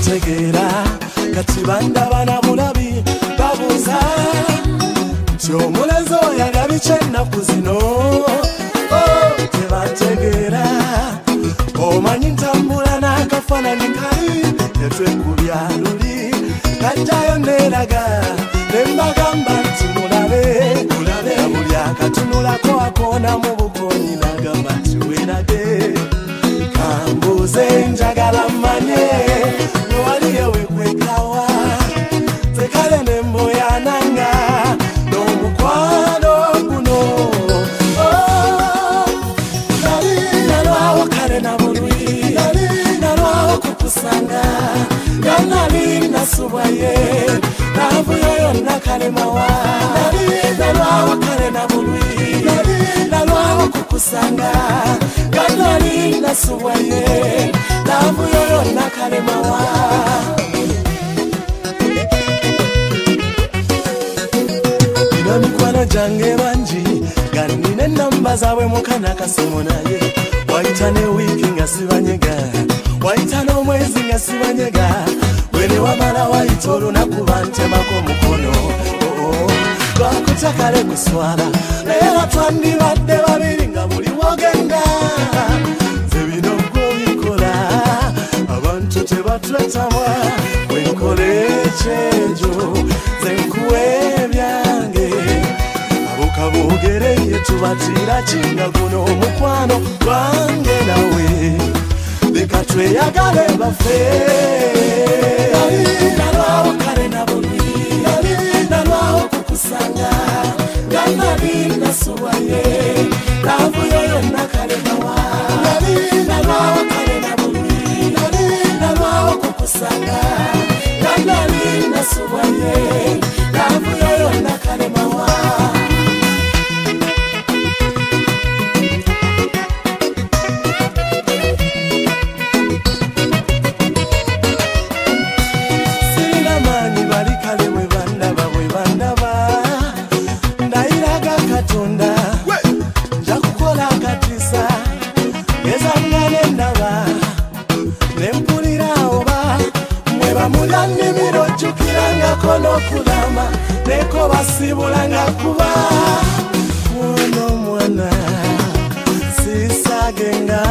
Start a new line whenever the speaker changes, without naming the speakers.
tebantegera kati bandabana bulabi babuuza nti omulenzi oyo alabika ennaku zino tebantegera omanyi ntambula n'akafaananyi kali yetwekubya luli kajjayo neeraga nembagamba nti mulabe buli akatunulako akoona mu bukoonyi nagamba nti weerage kambuuze njagala mmanye wewaliyo wekwekawa tekale nemboyananga n'omukwano guno nali nalwawo kale na bulwi nali nalwawo kukusanga nga nali nasubwaye naavuyo yonna kalemawa nali nalwawo kale na bulwi nali nalwawo kukusanga nga nali nasubwaye naavuyo yonna kalemawa ino mikwano gyange bangi nga nnina ennamba zaabwe mukana kasimu naye wayita ne wiiki nga sibanyega wayita n'omwezi nga sibanyega bwene wamala wayita olunaku bantemako mukono lwakutakale guswala naye batwandibadde babiri nga buli wogenda nze bino gwobikola abantu tebatwetamwa wenkola ekyejo nze nkuwa ebyange abokabogereye tubatiira kinga guno omukwano gwange nawe leka tweyagale baffe nalwawo kale na bulwi nalwawo kukusanga nga nali nasubwaye naavuyo yonna kalemawa nalwawo kale na bulwi nalwawo kukusanga nga nali nasubwaye naavuyo yonna kalemawa nokulama neko basibulanga kuba muno mwana sisagenga